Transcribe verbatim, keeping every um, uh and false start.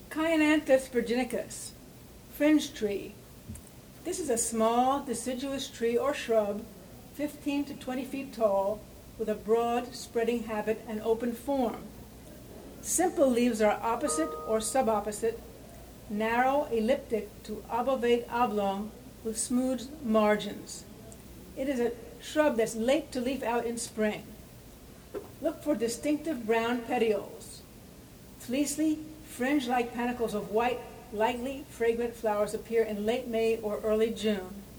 Chionanthus virginicus, fringe tree. This is a small, deciduous tree or shrub, fifteen to twenty feet tall, with a broad, spreading habit and open form. Simple leaves are opposite or subopposite, narrow, elliptic to obovate oblong, with smooth margins. It is a shrub that's late to leaf out in spring. Look for distinctive brown petioles. Fleecy, fringe-like panicles of white, lightly fragrant flowers appear in late May or early June.